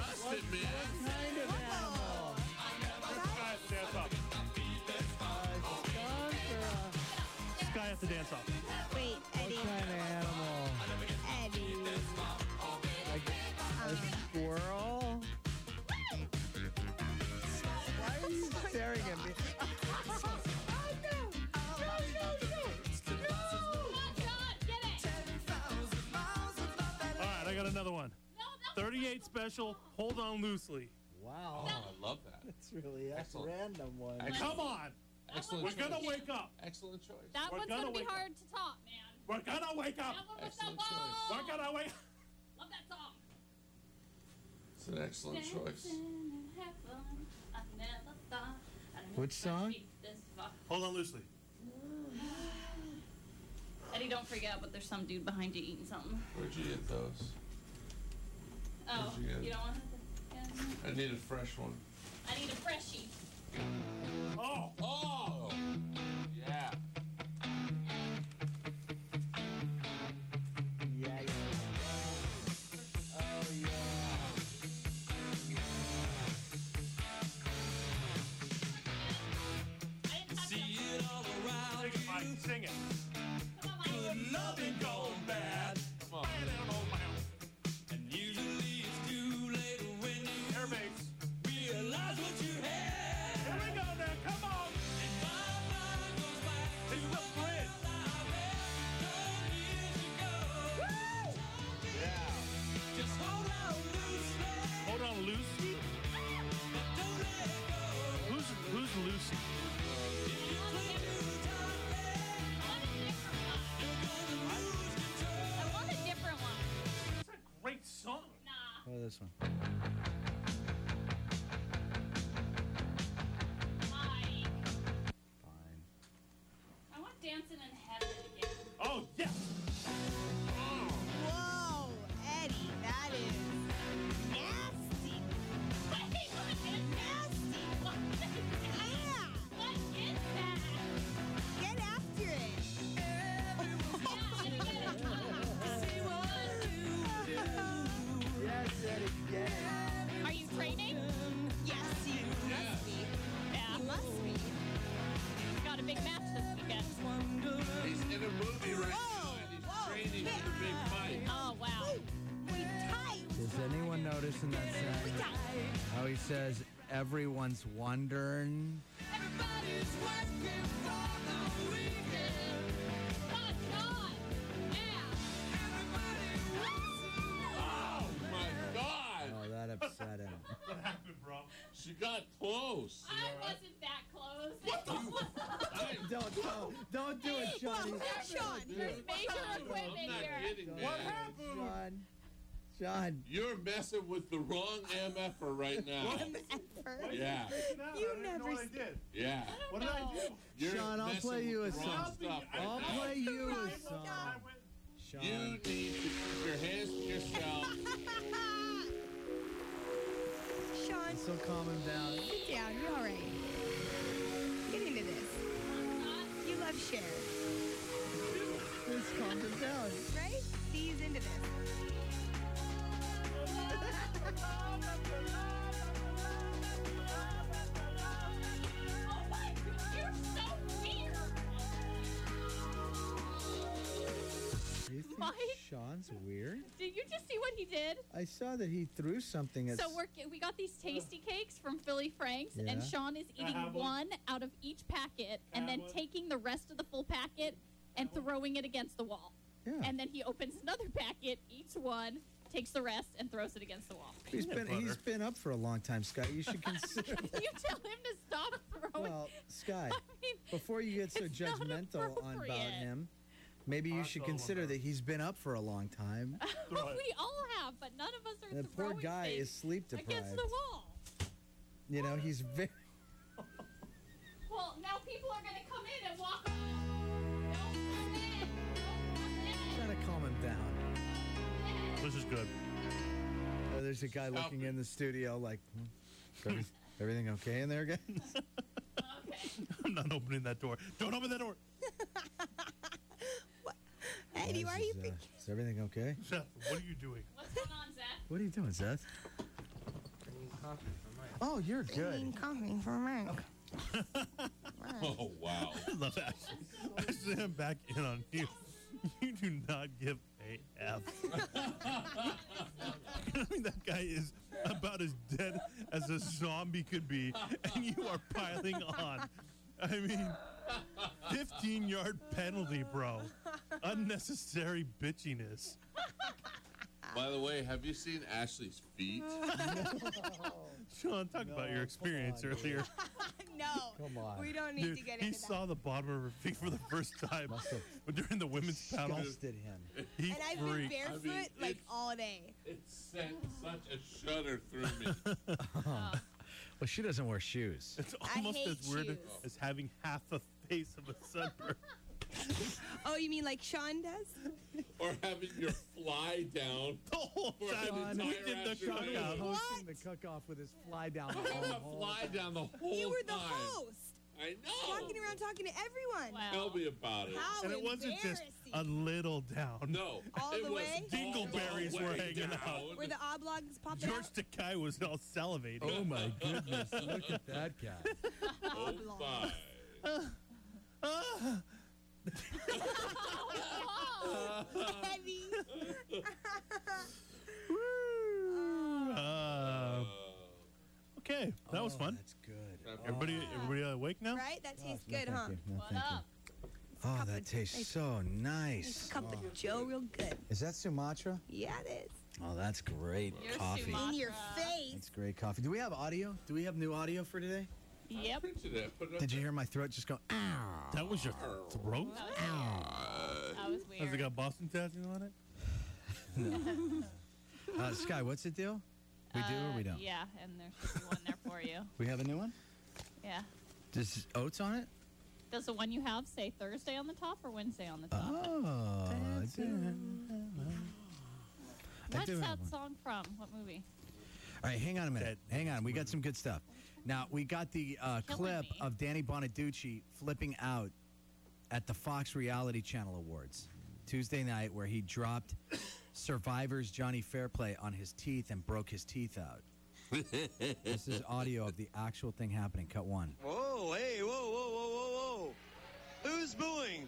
tonight's special, Hold On Loosely. Wow. Oh, I love that. That's really a Excellent. random one. Excellent. Come on. Excellent We're choice. gonna wake up. Excellent choice. That We're one's gonna gonna be wake up. hard to top, man. We're gonna wake up. That one was Excellent the choice. ball. We're gonna wake up. Love that song. It's an excellent choice. Dancing in heaven, I never thought I'd Which song? be this far. Hold on loosely. Eddie, don't freak out, but there's some dude behind you eating something. Where'd you get those? Oh, Where'd you get you it? don't want to? Yeah. I need a fresh one. I need a freshie. Oh. Oh! Yeah. Yeah, yeah. Oh, yeah. See it all around. Sing it, Mike. Sing it. Good loving gone bad. Come on. And usually it's too late when you airmates realize what you had. Here we go now. Come on. And my mind goes back to the bridge. Yeah. Just hold on loosely. Hold on loosely? But don't let go. Who's who's Lucy? I want a different one. That's a great song. Nah. Oh, this one. Mike. Fine. I want Dancing in Heaven again. Oh, yes. Whoa, Eddie, that is nasty. Wait, what is Nasty. What is that? Yeah. What is that? Get after it. Yes, Eddie, get it. Are you training? Yes, you must be. Yeah. You must be. Got a big match this weekend. He's in a movie right now and he's Whoa. training for the big fight. Oh, wow. We tight. Does anyone notice in that We sound tight. how he says everyone's wondering? Everybody's working for the weekend. Oh, God. Yeah. Oh my God! Oh, that upset him. What happened, bro? She got close. I wasn't that close. I, Don't, don't, don't do it, Shawnee. Sean, There's major I'm equipment not here. kidding, Don't man. do it, Sean. Sean. You're messing with the wrong M F-er right now. Effort. Yeah, You I didn't know never what I did. yeah. What did I do? You're Sean, I'll messing play you with a the wrong song. stuff right I'll now. play you a Right, song. I went, Sean. You need to keep your hands to yourself. Sean, So calm him down. sit down. You're all right. Get into this. You love Cher, Just calm him down. right? See, he's into this. Oh, my God. You're so weird. You think Mike? Sean's weird? Did you just see what he did? I saw that he threw something at. So we're we got these tasty cakes from Philly Frank's, and Yeah. Sean is I eating have one. one out of each packet, and have then one. taking the rest of the full packet and have one. throwing it against the wall. Yeah. And then he opens another packet, eats one, takes the rest, and throws it against the wall. He's been Peanut he's butter. been up for a long time, Sky. You should consider. you tell him to stop throwing. Well, Sky, I mean, before you get so it's not judgmental on about appropriate. him, maybe you I'll should throw one consider back. that he's been up for a long time. Throw it. we all have, but none of us are The poor throwing guy things is sleep against deprived. the wall. You know, he's very. Well, now people are going to come in and walk on. Don't come in. Don't come in. Trying to calm him down. This is good. Uh, there's a guy Stop looking it. in the studio like, hmm, every- everything okay in there, guys? Okay. I'm not opening that door. Don't open that door. Eddie, why are Guys, you is, uh, picking? is everything okay? Seth, what are you doing? What's going on, Zach? What are you doing, Seth? Oh, you're good. Coming for Mike. Oh wow. I love that. I stand back in on you. You do not give a F. I mean, that guy is about as dead as a zombie could be, and you are piling on. I mean, fifteen-yard penalty, bro. Unnecessary bitchiness. By the way, have you seen Ashley's feet? Sean, talk about your experience earlier. No. Come on. We don't need Dude, to get he into saw the bottom of her feet for the first time during the women's panel. Disgusted him. He that. And I've been freaked. barefoot I mean, like it's- all day. It sent such a shudder through me. Well, she doesn't wear shoes. It's I almost hate as weird shoes. as having half a face of a sunburn. Oh, you mean like Sean does? Or having your fly down The whole for time an we entire did the afternoon. cook-out. Hosting the cook-off with his fly down the I had a whole fly down the whole You were the time. host. I know. Walking around talking to everyone. Tell me about it. How And it wasn't just a embarrassing. little down. No. All it the was way? Dingleberries all the were way hanging down. out. Were the oblongs popping George out? Takei was all salivating. Oh my goodness! Look at that guy. Oh, Oblong. my. Heavy. Uh, okay, that was Oh, fun. That's good. Everybody, everybody awake now? Right? That tastes No, good, thank huh? you. No, What thank you. up? Oh, cup that of- tastes nice- so Nice nice. cup of Joe, real good. Is that Sumatra? Yeah, it is. Oh, that's great You're coffee. Sumatra. In your face. That's great coffee. Do we have audio? Do we have new audio for today? Yep. Printed it. Put it up Did you hear my throat just go? Ow. That was your throat? That was weird. That was Has it weird. got Boston tattoo on it? Uh, Sky, what's the deal? We do or we Uh, don't? Yeah, and there should be one there for you. We have a new one. Yeah. Does oats on it? Does the one you have say Thursday on the top or Wednesday on the top? Oh, I do. I What's do have that one. song from? What movie? All right, hang on a minute. Hang on. We got some good stuff. Now, we got the uh, Killing clip me. of Danny Bonaducci flipping out at the Fox Reality Channel Awards Tuesday night, where he dropped Survivor's Johnny Fairplay on his teeth and broke his teeth out. This is audio of the actual thing happening. Cut one. Whoa, hey, whoa, whoa, whoa, whoa, whoa. Who's booing?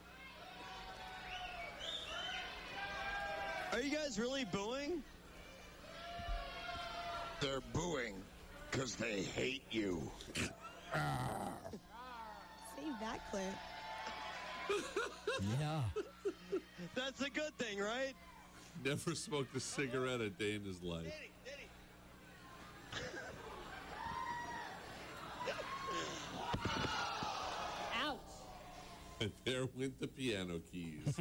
Are you guys really booing? They're booing because they hate you. Save that clip. Yeah. That's a good thing, right? Never smoked a cigarette a day in his life. Ouch. And there went the piano keys.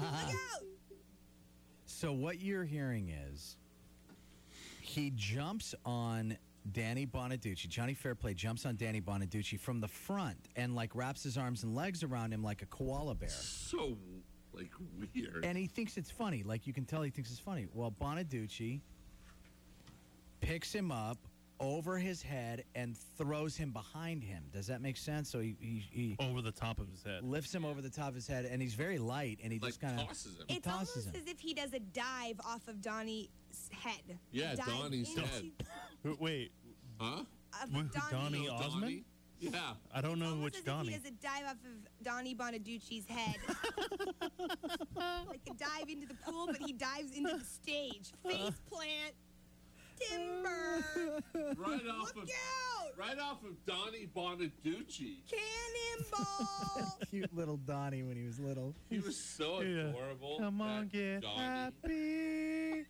So what you're hearing is he jumps on Danny Bonaducci. Johnny Fairplay jumps on Danny Bonaducci from the front and like wraps his arms and legs around him like a koala bear. So, like, weird. And he thinks it's funny. Like you can tell he thinks it's funny. Well, Bonaducci picks him up over his head and throws him behind him. Does that make sense? So he, he, he over the top of his head, lifts him over the top of his head, and he's very light, and he Like just kind of tosses him. He It's tosses almost him. as if he does a dive off of Donnie's head. Yeah, Dive Donnie's into- head. Wait, Huh? Of Who- Donnie. Donnie No, Osmond? Donnie? Yeah. I don't know Almost which as Donnie. If he does a dive off of Donnie Bonaducci's head. Like a dive into the pool, but he dives into the stage. Face plant. Timber. Right off Look of out! right off of Donnie Bonaducci. Cannonball. Cute little Donnie when he was little. He was so Yeah. adorable. Come on, that get Donnie. happy.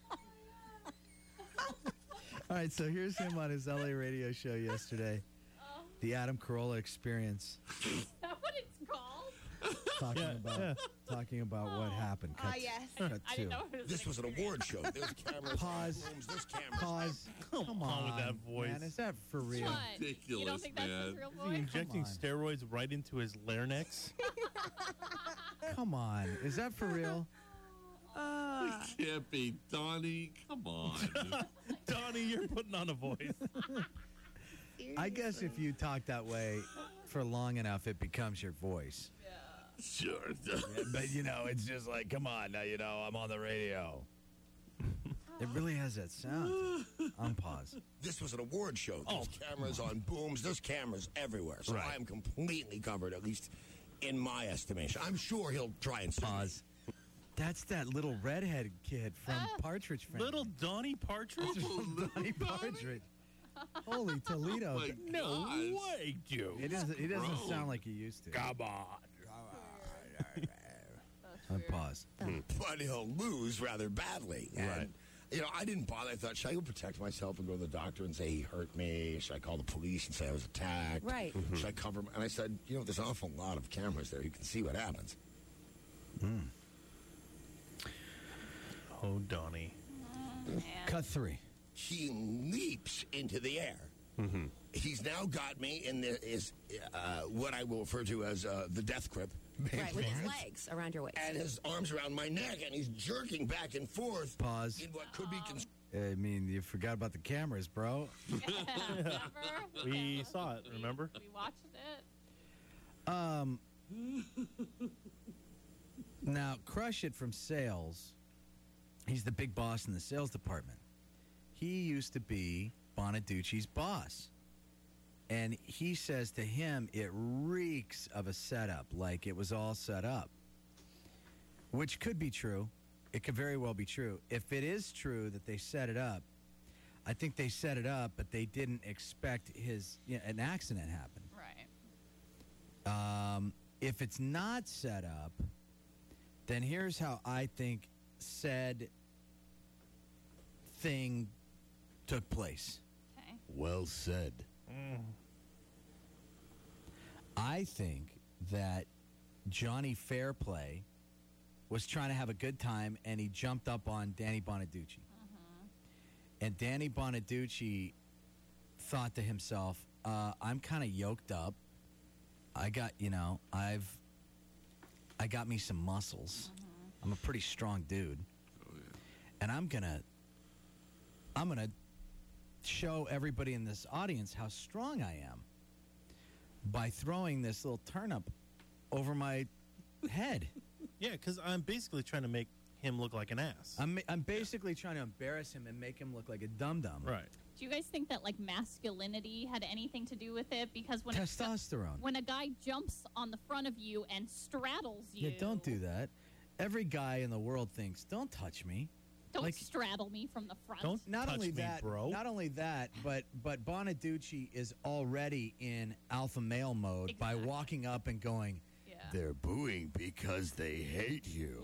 All right, so here's him on his L A radio show yesterday. The Adam Carolla Experience. Is that what it's called? Talking Yeah, about yeah. talking about what happened. Ah, Cut, yes. cut I two. didn't know it was This an was an award show. There's cameras. Pause. Rooms, there's cameras. Pause. Come, Come on, on with that voice. Man, is that for real? What? You Ridiculous, don't think that's his man. real Is he voice? injecting on. steroids right into his larynx? Come on. Is that for real? Uh, Can't be Donnie. Come on. Donnie, you're putting on a voice. I guess if you talk that way for long enough, it becomes your voice. Sure. Yeah, but, you know, it's just like, come on, now, you know, I'm on the radio. It really has that sound. On pause. This was an award show. There's cameras on booms. There's cameras everywhere. So Right. I'm completely covered, at least in my estimation. I'm sure he'll try and sue me. Pause. That's that little redhead kid from Partridge Family. Little Donnie Partridge? Donnie Partridge. Holy Toledo. Oh my No gosh. way, dude. It doesn't, it doesn't Bro. sound like he used to. Come on. Unpause. But he'll lose rather badly. And, Right. you know, I didn't bother. I thought, should I go protect myself and go to the doctor and say he hurt me? Should I call the police and say I was attacked? Right. Mm-hmm. Should I cover him? And I said, you know, there's an awful lot of cameras there. You can see what happens. Oh, Donnie. Cut three. He leaps into the air. Mm-hmm. He's now got me in the, is uh, what I will refer to as uh, the death grip. Right, with his legs around your waist. And his arms around my neck, and he's jerking back and forth. Pause. In what could be cons- I mean, you forgot about the cameras, bro. We saw it, remember? We watched it. Um. Now, Crush It from sales. He's the big boss in the sales department. He used to be Bonaducci's boss. And he says to him, it reeks of a setup, like it was all set up. Which could be true. It could very well be true. If it is true that they set it up, I think they set it up, but they didn't expect his you know, an accident happen. Right. Um, if it's not set up, then here's how I think said thing took place. Okay. Well said. I think that Johnny Fairplay was trying to have a good time, and he jumped up on Danny Bonaducci. And Danny Bonaducci thought to himself, uh, I'm kind of yoked up. I got, you know, I've, I got me some muscles. I'm a pretty strong dude. And I'm going to, I'm going to show everybody in this audience how strong I am by throwing this little turnip over my head. Yeah, because I'm basically trying to make him look like an ass. I'm, I'm basically trying to embarrass him and make him look like a dum-dum. Right. Do you guys think that like masculinity had anything to do with it? Because when Testosterone. A, when a guy jumps on the front of you and straddles you, Yeah, don't do that. Every guy in the world thinks, don't touch me. don't like- straddle me from the front. Not only that, not only that, but but Bonaducci is already in alpha male mode by walking up and going, They're booing because they hate you.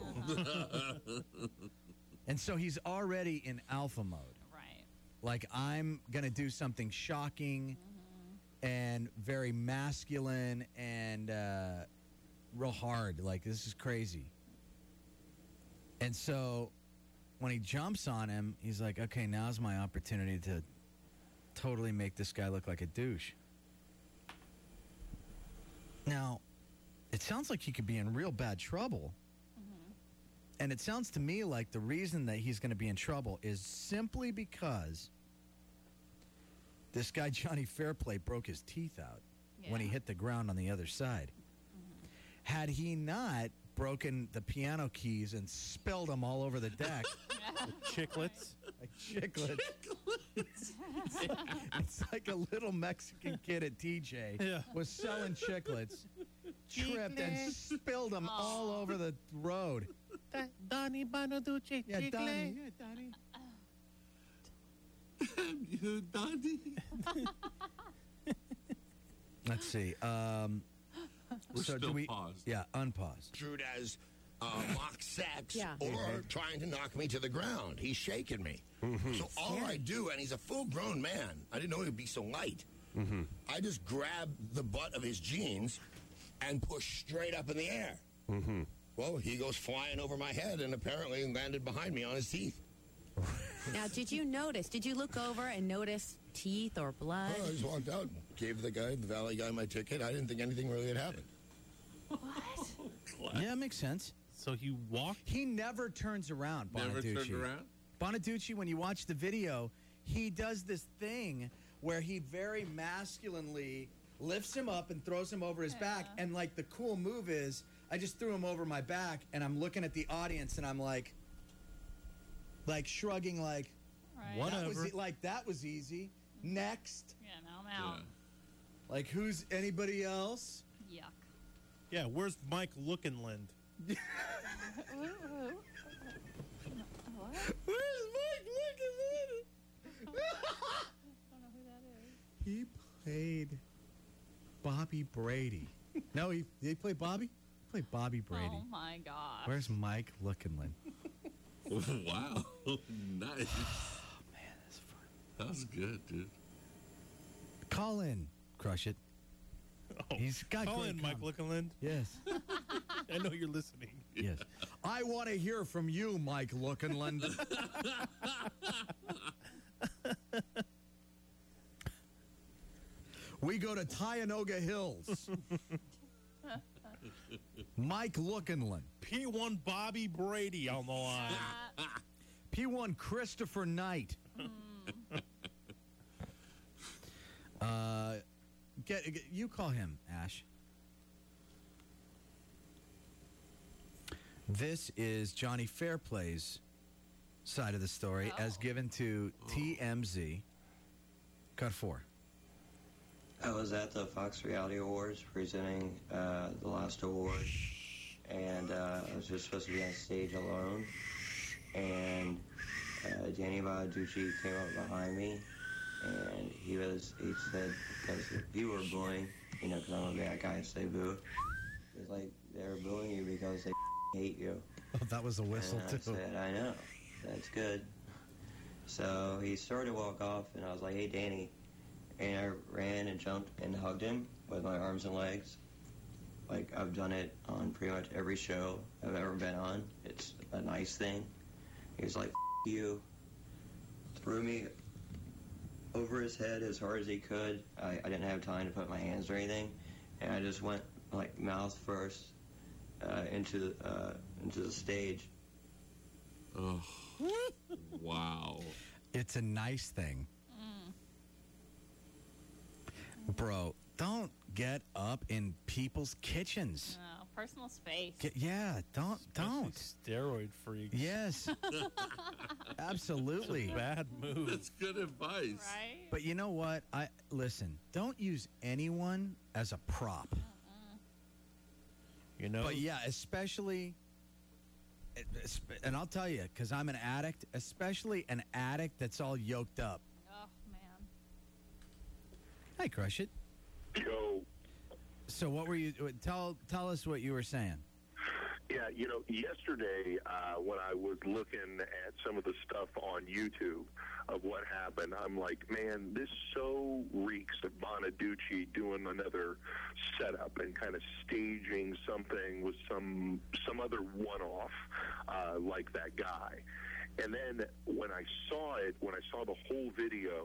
and so he's already in alpha mode. Right. Like, I'm going to do something shocking and very masculine and uh, real hard. Like, this is crazy. And so when he jumps on him, he's like, okay, now's my opportunity to totally make this guy look like a douche. Now, it sounds like he could be in real bad trouble. And it sounds to me like the reason that he's going to be in trouble is simply because this guy, Johnny Fairplay, broke his teeth out when he hit the ground on the other side. Had he not broken the piano keys and spilled them all over the deck. Chiclets. Like chiclets. It's like a little Mexican kid at T J Yeah. was selling chiclets, tripped and spilled them all over the road. Donnie Bonaducci. Yeah, chicle. Donnie. Yeah, Donnie. You, Donnie? Let's see. Um, We're so do still we? paused. Yeah, unpause. Trude as uh, mock sex Yeah. or Mhm. trying to knock me to the ground. He's shaking me. So all I do, and he's a full-grown man. I didn't know he'd be so light. I just grab the butt of his jeans and push straight up in the air. Well, he goes flying over my head and apparently landed behind me on his teeth. Now, did you notice? Did you look over and notice teeth or blood? Oh, I just walked out, gave the guy, the valet guy, my ticket. I didn't think anything really had happened. Yeah, it makes sense. So he walked? He never turns around, Never Bonaducci. turned around? Bonaducci, when you watch the video, he does this thing where he very masculinely lifts him up and throws him over his back. And, like, the cool move is, I just threw him over my back, and I'm looking at the audience, and I'm like, like, shrugging, like, Right. that was, Whatever. e- like, that was easy. Next. Yeah, now I'm out. Like, who's anybody else? Yuck. Yeah, where's Mike Lookinland? Where's Mike Lookinland? He played Bobby Brady. No, he did he play Bobby? play Bobby Brady. Oh my gosh. Where's Mike Lookinland? Wow. Nice. Oh, man, that's fun. That was good, dude. Call in. Crush it. Oh, He's got call great in, Mike com- Lookinland. Yes. I know you're listening. Yes. I want to hear from you, Mike Lookinland. We go to Tioga Hills. Mike Lookinland. P one Bobby Brady on the line. P one Christopher Knight. uh, get, get you call him, Ash. This is Johnny Fairplay's side of the story as given to T M Z. Cut four. I was at the Fox Reality Awards presenting uh, the last award, and uh, I was just supposed to be on stage alone, and uh, Danny Bonaducci came up behind me, and he was, he said, because you were booing, you know, because I'm a bad guy, say boo. He was like, they're booing you because they hate you. Oh, that was a whistle, and I too. said, I know, that's good. So he started to walk off, and I was like, hey, Danny. And I ran and jumped and hugged him with my arms and legs. Like, I've done it on pretty much every show I've ever been on. It's a nice thing. He was like, F you. Threw me over his head as hard as he could. I, I didn't have time to put my hands or anything. And I just went, like, mouth first uh, into, the, uh, into the stage. Oh, wow. It's a nice thing. Bro, don't get up in people's kitchens. No, personal space. Get, yeah, don't, don't. Steroid freaks. Yes. Absolutely. It's a bad move. That's good advice. Right? But you know what? I listen, don't use anyone as a prop. You know? But yeah, especially, and I'll tell you, because I'm an addict, especially an addict that's all yoked up. Oh, man. Hi, Crush It. Yo. So what were you, tell tell us what you were saying. Yeah, you know, yesterday uh, when I was looking at some of the stuff on YouTube of what happened, I'm like, man, this so reeks of Bonaducci doing another setup and kind of staging something with some some other one-off uh, like that guy. And then when I saw it, when I saw the whole video,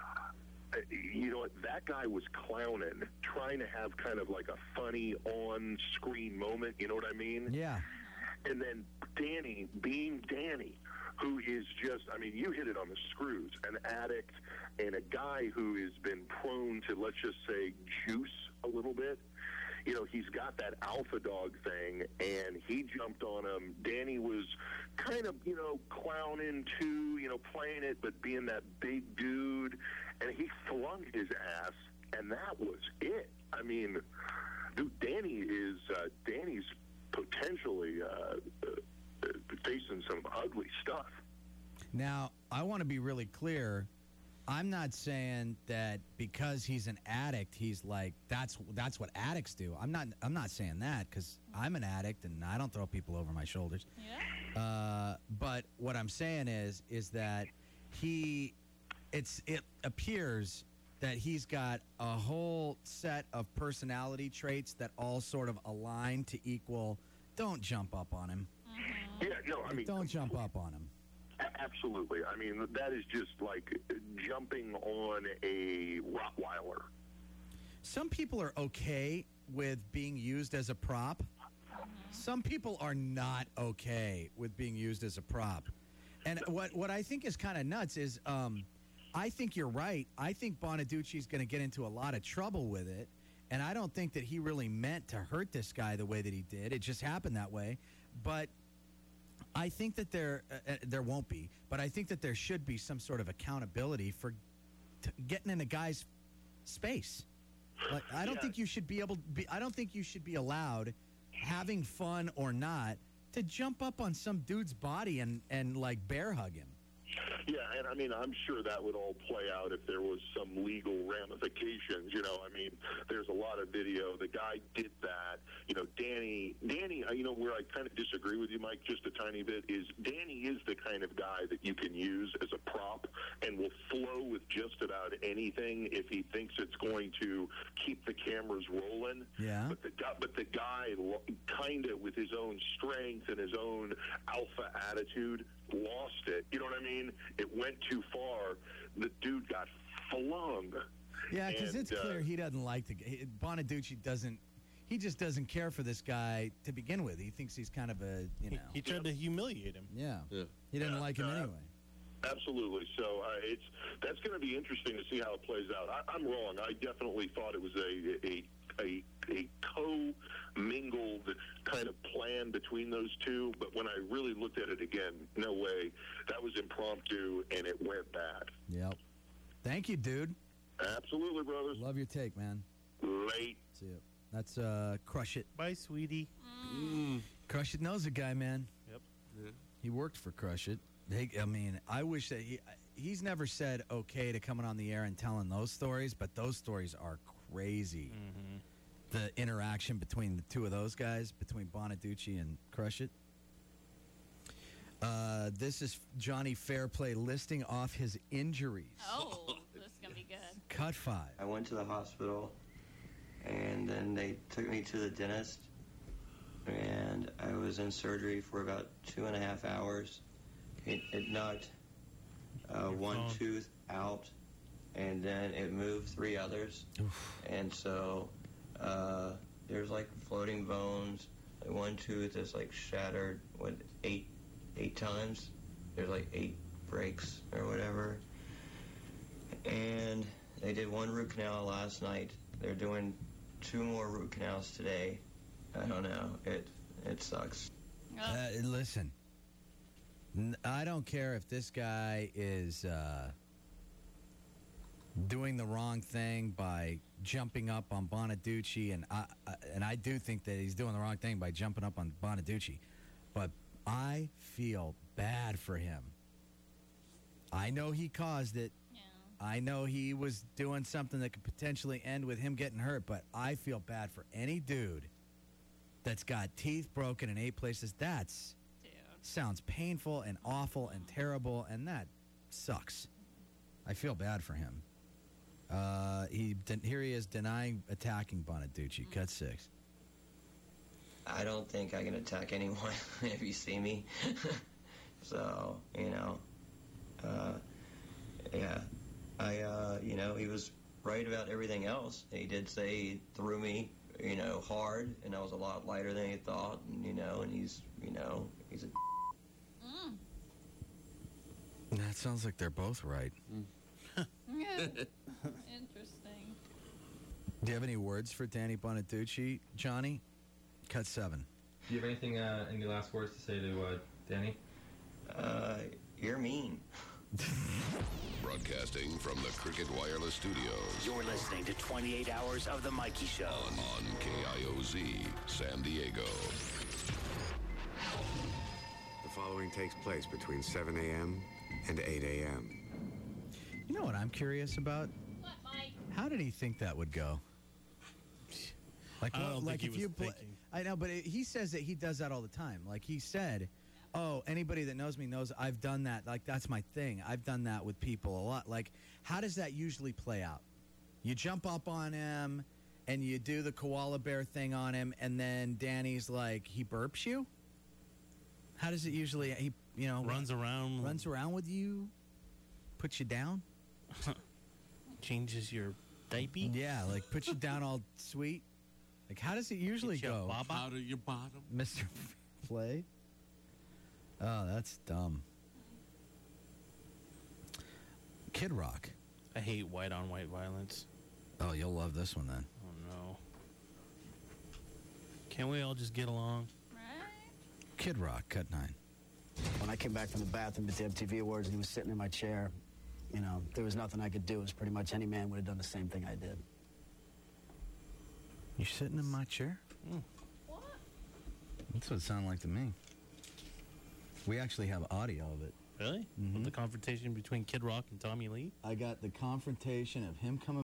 you know what, that guy was clowning, trying to have kind of like a funny on-screen moment, you know what I mean? Yeah. And then Danny, being Danny, who is just, I mean, you hit it on the screws, an addict and a guy who has been prone to, let's just say, juice a little bit. You know, he's got that alpha dog thing, and he jumped on him. Danny was kind of, you know, clowning too, you know, playing it, but being that big dude. And he flung his ass, and that was it. I mean, dude, Danny is, uh, Danny's potentially uh, uh, facing some ugly stuff. Now, I want to be really clear. I'm not saying that because he's an addict, he's like, that's that's what addicts do. I'm not I'm not saying that because I'm an addict and I don't throw people over my shoulders. Yeah. Uh, but what I'm saying is is that he, it's it appears that he's got a whole set of personality traits that all sort of align to equal. Don't jump up on him. Yeah, no, I mean, don't jump up on him. Absolutely. I mean, that is just like jumping on a Rottweiler. Some people are okay with being used as a prop. Some people are not okay with being used as a prop. And what, what I think is kind of nuts is um, I think you're right. I think Bonaducci's going to get into a lot of trouble with it. And I don't think that he really meant to hurt this guy the way that he did. It just happened that way. But I think that there uh, there won't be, but I think that there should be some sort of accountability for t- getting in a guy's space. Like, I don't Yeah. think you should be able to be, I don't think you should be allowed, having fun or not, to jump up on some dude's body and, and like bear hug him. Yeah, and I mean, I'm sure that would all play out if there was some legal ramifications. You know, I mean, there's a lot of video. The guy did that. You know, Danny, Danny, uh, you know, where I kind of disagree with you, Mike, just a tiny bit, is Danny is the kind of guy that you can use as a prop and will flow with just about anything if he thinks it's going to keep the cameras rolling. Yeah. But the guy, but the guy kind of, with his own strength and his own alpha attitude, lost it. You know what I mean? It went too far. The dude got flung. Yeah, because And, it's uh, clear he doesn't like the guy. Bonaducci doesn't. He just doesn't care for this guy to begin with. He thinks he's kind of a, you know. He tried to humiliate him. Yeah. Yeah. He didn't Yeah, like him uh, anyway. Absolutely. So uh, it's that's going to be interesting to see how it plays out. I, I'm wrong. I definitely thought it was a a a, a co-mingled kind of plan between those two. But when I really looked at it again, no way. That was impromptu, and it went bad. Yep. Thank you, dude. Absolutely, brothers. Love your take, man. Late. See you. That's uh, Crush It. Bye, sweetie. Mm. Crush It knows a guy, man. Yep. Yeah. He worked for Crush It. They, I mean, I wish that he, he's never said okay to coming on the air and telling those stories, but those stories are crazy. Mm-hmm. The interaction between the two of those guys, between Bonaducci and Crush It. Uh, this is Johnny Fairplay listing off his injuries. Oh, this is going to be good. Cut five. I went to the hospital, and then they took me to the dentist, and I was in surgery for about two and a half hours. It, it knocked uh, one phone. tooth out, and then it moved three others. And so uh, there's like floating bones. Like one tooth is like shattered, what, eight eight times? There's like eight breaks or whatever. And they did one root canal last night. They're doing two more root canals today. I don't know. It it sucks. Uh, listen, n- I don't care if this guy is uh, doing the wrong thing by jumping up on Bonaducci, and I, I and I do think that he's doing the wrong thing by jumping up on Bonaducci, but I feel bad for him. I know he caused it. Yeah. I know he was doing something that could potentially end with him getting hurt, but I feel bad for any dude that's got teeth broken in eight places. That's Dude. sounds painful and awful and terrible, and that sucks. I feel bad for him. Uh, he de- here he is denying attacking Bonaducci. Cut six. I don't think I can attack anyone if you see me. So, you know, uh, yeah. I, uh, you know, he was right about everything else. He did say he threw me, you know, hard, and I was a lot lighter than he thought, and, you know, and he's, you know, he's a... Mm. That sounds like they're both right. Interesting. Do you have any words for Danny Bonaducci, Johnny? Cut seven. Do you have anything, uh, any last words to say to uh, Danny? Uh, you're mean. Broadcasting from the Cricket Wireless Studios. You're listening to twenty-eight hours of The Mikey Show. On, on K I O Z, San Diego. The following takes place between seven a.m. and eight a.m. You know what I'm curious about? What, Mike? How did he think that would go? Like, I don't what- think like he if was you play, thinking. I know, but it, he says that he does that all the time. Like he said, "Oh, anybody that knows me knows I've done that. Like that's my thing. I've done that with people a lot." Like, how does that usually play out? You jump up on him and you do the koala bear thing on him, and then Danny's like, he burps you. How does it usually? He, you know, Runs around. runs around with you, puts you down. Changes your diaper. Yeah, like puts you down all sweet. Like, how does it usually Get your go, baba. Out of your bottom. Mister Play? Oh, that's dumb. Kid Rock. I hate white on white violence. Oh, you'll love this one then. Oh no. Can't we all just get along? Kid Rock, cut nine. When I came back from the bathroom at the M T V Awards and he was sitting in my chair, you know, there was nothing I could do. It was pretty much any man would have done the same thing I did. You're sitting in my chair? What? That's what it sounded like to me. We actually have audio of it. Really? Mhm. The confrontation between Kid Rock and Tommy Lee? I got the confrontation of him coming